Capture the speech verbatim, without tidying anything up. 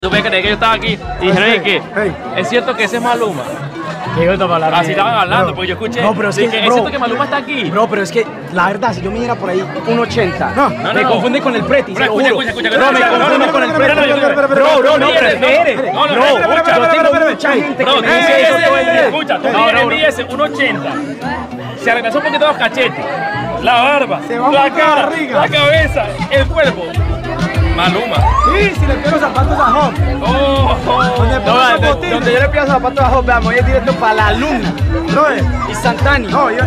Tú me crees que yo estaba aquí y dijeron que Hey. es cierto que ese es Maluma. ¿Qué yo estaba hablando? Así estaban hablando, Bro. porque yo escuché. No, pero es de que, es bro, cierto que Maluma está aquí. Bro, pero es que la verdad, si yo midiera por ahí un ochenta, No, no, me no. confunde con el Preti. Bro, se lo escucha, juro. escucha, escucha, Bro, me escucha, no, confunde no, con el no, Preti. no, no, no, no, Bro, bro, no, no, pero no, espere. no, no, Bro, no, escucha, yo tengo espérame, mucha gente que Bro, me dice ese- eso todo el día. Escucha, tú No, mides no, bro. ese un ochenta. Se arregló un poquito los cachetes, la barba, Se va la por la cara, barriga. la cabeza, el cuerpo. Maluma. Sí, si le pido los zapatos a Hop. Oh, oh. Donde, No, pongo de- los botines. Donde yo le pido los zapatos a Hop, veamos, es directo para la luna. Brother, instantáneo. No, yo